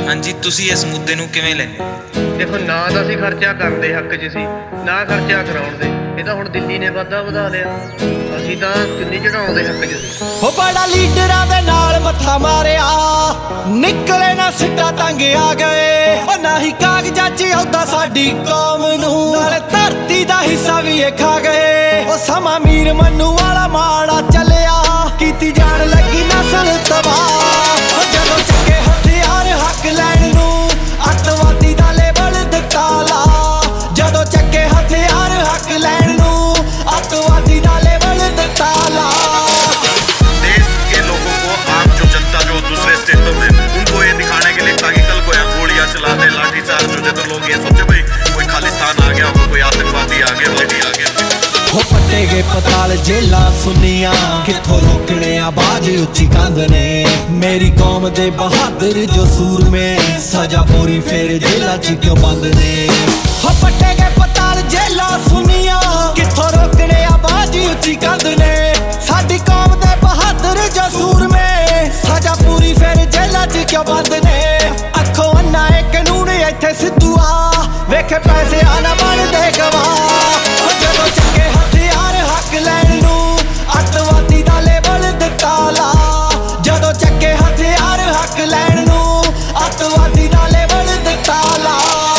ਹਾਂਜੀ, ਤੁਸੀਂ ਇਸ ਮੁੱਦੇ ਨੂੰ ਕਿਵੇਂ ਲੈਂਦੇ ਹੋ? देखो ना तो ਅਸੀਂ ਖਰਚਾ ਕਰਨ ਦੇ ਹੱਕ 'ਚ ਸੀ ਨਾ ਖਰਚਾ ਕਰਾਉਣ ਦੇ। ਇਹ ਤਾਂ ਹੁਣ ਦਿੱਲੀ ਨੇ ਵਾਧਾ ਵਧਾ ਲਿਆ, ਅਸੀਂ ਤਾਂ ਚੁੰਨੀ ਚੜਾਉਣ ਦੇ ਹੱਕ 'ਚ ਸੀ। ਹੋ ਬੜਾ ਲੀਡਰਾਂ ਦੇ ਨਾਲ ਮੱਥਾ ਮਾਰਿਆ, ਨਿਕਲੇ ਨਾ ਸਿੱਟਾ ਤੰਗ ਆ ਗਏ। ਉਹ ਨਾ ਹੀ ਕਾਗਜ਼ਾਂ 'ਚ ਆਉਂਦਾ ਸਾਡੀ ਕੌਮ ਨੂੰ, ਨਾਲੇ ਧਰਤੀ ਦਾ ਹਿੱਸਾ ਵੀ ਇਹ ਖਾ ਗਏ। ਉਹ ਸਮਾਂ ਮੀਰ ਮੰਨੂ ਵਾਲਾ ਮਾੜਾ ਚੱਲਿਆ, ਕੀਤੀ ਜਾਣ ਲੱਗੀ ਨਸਲ ਤਬਾਹ। ਜਦੋਂ ਚੱਕੇ ਹਥਿਆਰ ਹੱਕ ਲੈਣ ਨੂੰ, ਅੱਤਵਾਦੀ ਦਾ ਲੇਬਲ ਦਿੱਤਾ ਲਾ। ਜਦੋਂ ਚੱਕੇ ਹਥਿਆਰ ਹੱਕ ਲੈਣ ਨੂੰ, ਅੱਤਵਾਦੀ ਦਾ ਲੇਬਲ ਦਿੱਤਾ ਲਾ। देश के लोगों को, आम जो जनता जो दूसरे स्टेटों में, उनको ये दिखाने के लिए ताकि कल को यहाँ गोलियां चला दे, लाठीचार्ज हो जाए तो लोग ये सोचे भाई कोई खालिस्तान आ गया, कोई आतंकवादी आ गया, वादी आ गया। हो पट्टे गए पताल जेला सुनिया, किथों रोकने आवाज उच्ची कंध ने। मेरी कौम दे बहादुर जो सूर में, सजा पूरी फिर जेला च क्यों बंद ने। हो पट्टे गए पताल जेला सुनिया, किथों रोकने आवाज उच्ची कंध ने। साडी कौम दे बहादुर जो सूर में, सजा पूरी फिर जेला च क्यों बंद ने। अखों अन्ना ए कानून इत्थे सिद्धूआ, वेखे पैसे आना बन दे गवाह। ਜਦੋਂ ਚੱਕੇ ਹਥਿਆਰ ਹੱਕ ਲੈਣ ਨੂੰ, ਅੱਤਵਾਦੀ ਦਾ ਲੇਬਲ ਦਿੱਤਾ ਲਾ। ਜਦੋਂ ਚੱਕੇ ਹਥਿਆਰ ਹੱਕ ਲੈਣ ਨੂੰ, ਅੱਤਵਾਦੀ ਦਾ ਲੇਬਲ ਦਿੱਤਾ ਲਾ।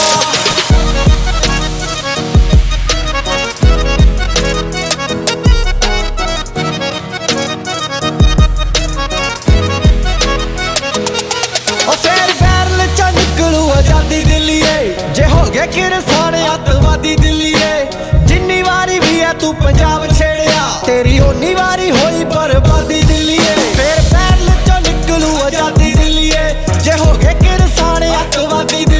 ਉਹ ਫੇਰ ਬੈਰਲ ਚ ਨਿਕਲੂ ਆਜ਼ਾਦੀ ਦਿੱਲੀਏ, ਜੇ ਹੋ ਗਏ ਕਿਰਸਾਨ ਅੱਤਵਾਦੀ ਦਿੱਲੀਏ। ਜਿੰਨੀ ਵਾਰੀ ਵੀ ਆ ਤੂੰ ਪੰਜਾਬ ਛੇੜਿਆ, ਤੇਰੀ ਓਨੀ ਵਾਰੀ ਹੋਈ ਬਰਬਾਦੀ ਦਿੱਲੀਏ। ਫੇਰ ਬੈਰਲ ਚੋਂ ਨਿਕਲੂ ਆਜ਼ਾਦੀ ਦਿੱਲੀਏ, ਜੇ ਹੋ ਗਏ ਕਿਰਸਾਨ ਅੱਤਵਾਦੀ।